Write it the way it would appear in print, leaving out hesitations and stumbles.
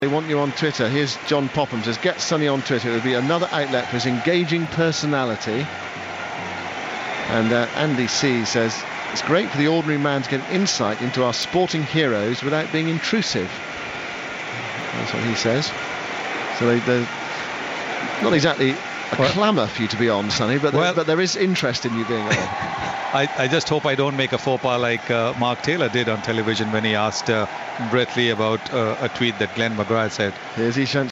They want you on Twitter. Here's John Popham says, get Sonny on Twitter. It would be another outlet for his engaging personality. And Andy C says, it's great for the ordinary man to get insight into our sporting heroes without being intrusive. That's what he says. So they're not exactly a clamour for you to be on, Sonny, but there is interest in you being on. I just hope I don't make a faux pas like Mark Taylor did on television when he asked Brett Lee about a tweet that Glenn McGrath said. Here's Ishant